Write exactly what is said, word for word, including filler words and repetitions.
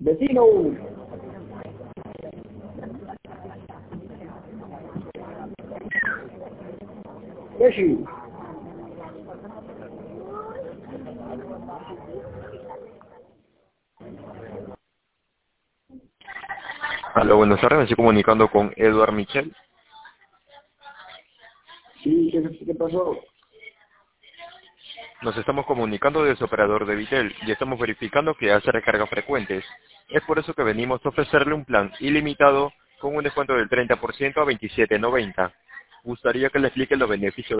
Vecino. Beshi. Aló, buenas tardes, me estoy comunicando con Eduard Michel. Sí, ¿qué, qué pasó? Nos estamos comunicando de su operador de Vitel y estamos verificando que hace recargas frecuentes. Es por eso que venimos a ofrecerle un plan ilimitado con un descuento del treinta por ciento a veintisiete noventa. Gustaría que le explique los beneficios